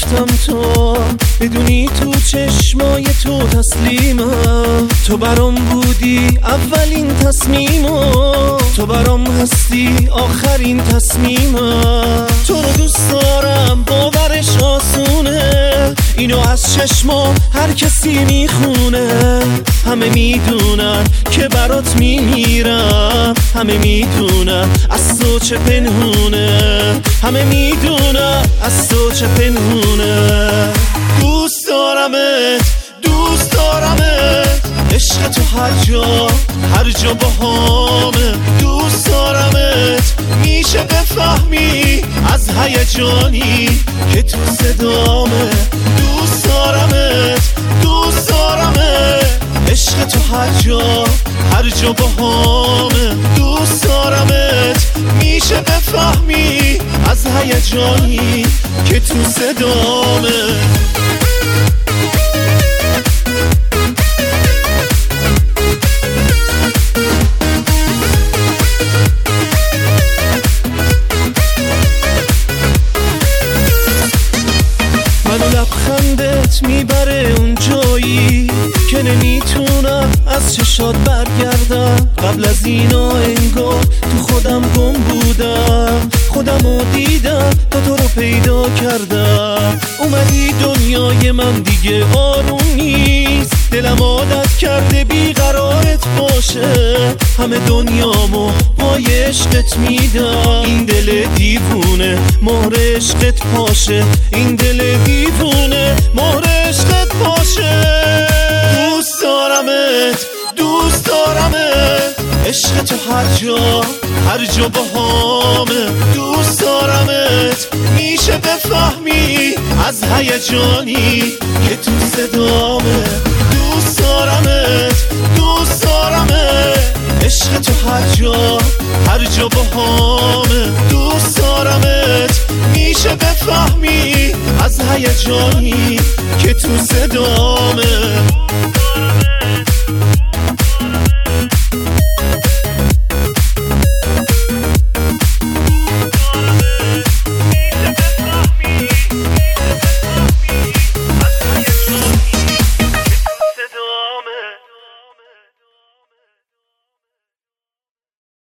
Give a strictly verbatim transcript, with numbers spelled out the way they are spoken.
گفتم تو بدونی تو چشمای تو تسلیمم، تو برام بودی اولین تصمیمم، تو برام هستی آخرین تصمیمم. تو رو دوست دارم باورش آسونه، اینو از چشما هر کسی میخونه. همه میدونن که برات میمیرم، همه میدونن از تو چه پنهونه، همه میدونن از تو چه پنهونه. دوست دارمت دوست دارمت، عشق تو هر جا هر جا باهامه. دوست دارمت میشه بفهمی از هیجانی که تو صدامه. دوست دارمت دوست دارمت، عشق تو هر جا هر جا باهامه. دوست دارمت میشه بفهمی از هیجانی که تو صدامه. منو لبخندت میبره اون جایی که نمیتونم از چشات برگردم. قبل از اینا انگار تو خودم گم بودم، خودمو دیدم تا تو رو پیدا کردم. اومدی دنیای من دیگه آروم نیست، دلم عادت کرده بیقرارت باشه. همه دنیامو پای عشقت میدم، این دل دیوونه مهر عشقت پاشه، این دل دیوونه مهر عشقت پاشه. دوست دارمت دوست دارمت، عشق تو هر جا هر جا باهامه. دوست دارمت میشه بفهمی از هیجانی که تو صدامه. دوست دارمت دوست دارمت، عشق تو هر جا هر جا باهامه. دوست دارمت میشه بفهمی از هیجانی که تو صدامه.